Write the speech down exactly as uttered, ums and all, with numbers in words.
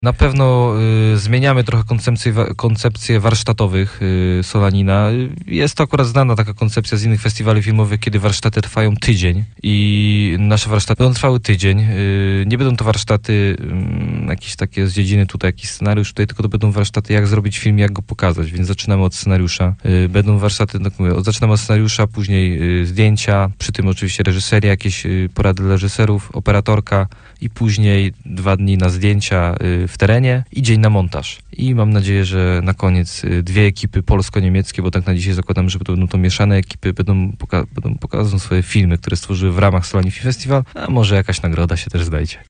Na pewno y, zmieniamy trochę koncepcję, wa- koncepcję warsztatowych y, Solanina. Jest to akurat znana taka koncepcja z innych festiwali filmowych, kiedy warsztaty trwają tydzień i nasze warsztaty będą trwały tydzień. Y, nie będą to warsztaty y, jakieś takie z dziedziny tutaj, jakiś scenariusz tutaj, tylko to będą warsztaty, jak zrobić film, jak go pokazać, więc zaczynamy od scenariusza. Y, będą warsztaty, tak mówię, od- zaczynamy od scenariusza, później y, zdjęcia, przy tym oczywiście reżyseria, jakieś y, porady dla reżyserów, operatorka i później dwa dni na zdjęcia y, w terenie i dzień na montaż. I mam nadzieję, że na koniec y, dwie ekipy polsko-niemieckie, bo tak na dzisiaj zakładam, że to będą to mieszane ekipy, będą, poka- będą pokazują swoje filmy, które stworzyły w ramach Solani Film Festival, a może jakaś nagroda się też znajdzie.